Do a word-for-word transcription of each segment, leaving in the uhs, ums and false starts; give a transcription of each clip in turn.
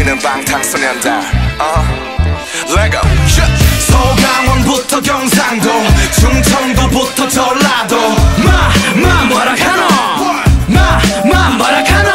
우리는 방탄소년단 uh, Lego 서강원부터 경상도 충청도부터 전라도 마, 마 뭐라 카노 마, 마 뭐라 카노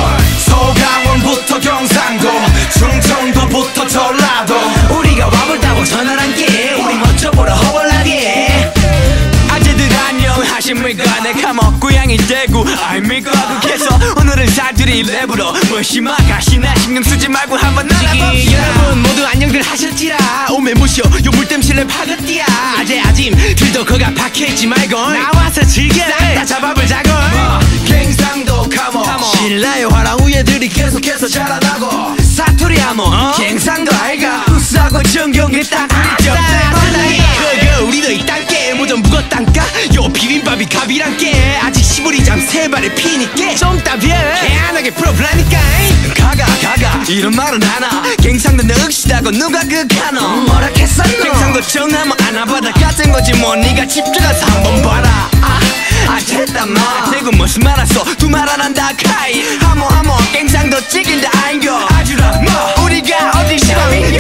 서강원부터 경상도 충청도부터 전라도 우리가 와볼다고 전화란게 우리 멋져 보러 허벌나게 아재들 안녕하십니까 내 감옥 고향이 대구 아닙니까 국에서 오늘은 사투리 랩으로 무시마 가시나 신경 쓰지 말고 한번 날아봅시다 여러분 모두 안녕들 하셨지라 오메 무쇼 요 물땜실 랩 하겠디야 아재 아짐 들도 거가 박혀있지 말고 나와서 즐겨 싹다 잡아보자고 마, 갱상도 카모 신라의 화랑 우예들이 계속해서 자라나고 사투리 하모 어? 갱상도 아이가 우수하고 정경에 딱 우리 그거 우리도 이 땅께 뭐좀 묵었단까 요 비빔밥이 갑이란께 아직 시부리잠 세 발에 피니께 좀 따비해 개안하게 풀어보라니까 가가 가가 이런 말은 하나 갱상도 늑시다고 누가 그카노 뭐라 했었노 갱상도 정하면 안아받아 같은 거지 뭐 니가 집중해서 한번 봐라 아, 아 됐다 마 대구 무슨 말 왔어 두 말 안 한다 카이 하모 하모 갱상도 찍인다 아인겨 아주라 뭐 우리가 어디 시방인겨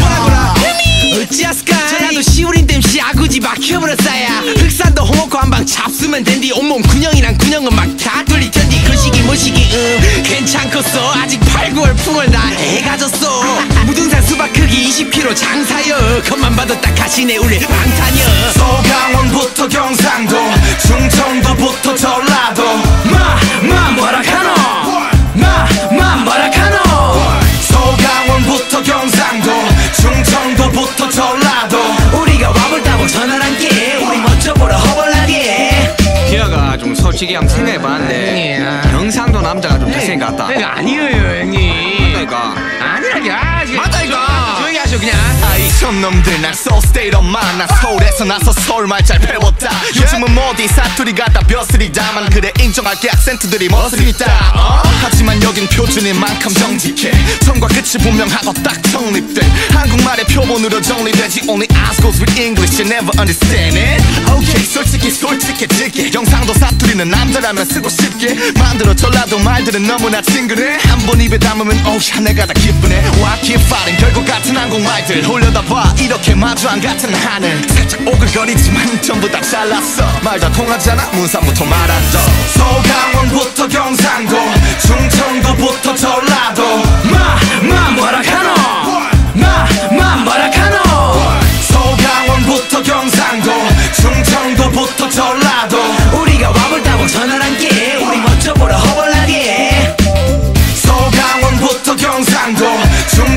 어찌하스까 전라도 시우린 땜시 아구지 막혀버렸어야 흑산도 홍어코 한방 잡수면 된디 온몸 군형이랑 군형은 막 다 뚫리던디 그 시기 뭐 시기 음 괜찮겠어 아직 팔, 구월 풍월 다 해가졌어 무등산 수박 크기 이십 킬로그램 장사여 겉만 봐도 딱 가시네 우리 방탄여 서강원부터 경상도 충청도부터 전라도 마, 마 뭐라 카노 마, 마 뭐라 카노 서강원부터 경상도 충청도부터 전라도 우리가 와볼다고 전화란게 우리 멋져 보러 허벌나게 기아가 좀 솔직히 한번 생각해봤는데 경상도 남자가 좀 잘생긴 것 같다 그러니까 아니에요 형님 그러니까 아니라게 아 맞다 이거 조용히 하셔 그냥 아이 촌놈들 난 soul state of mind 난 서울에서 나서 서울말 잘 배웠다 요즘은 모디 사투리가 다 벼슬이다만 그래 인정할게 악센트들이 멋스리다 어? 하지만 여긴 표준인 만큼 정직해 처음과 끝이 분명하고 딱 정립돼 한국말의 표본으로 정리되지 Only eyes goes with English you never understand it Okay 솔직히 솔직해질게 경상도 사투리는 남자라면 쓰고 싶게 만들어 전라도 말들은 너무나 친근해 한 번 입에 담으면 오야 내가 다 기쁘네 Why keep fighting 결국 같은 한국말들 올려다봐 이렇게 마주한 같은 하늘 살짝 오글거리지만 전부 다 잘났어 말 다 통하잖아 문산부터 말하죠 서강원부터 경상도 충청도부터 전라도 마, 마 뭐라 카노 마, 마 뭐라 카노 서강원부터 경상도 충청도부터 전라도 우리가 와볼다고 전화란게 우리 멋져 보러 허벌나게 서강원부터 경상도 충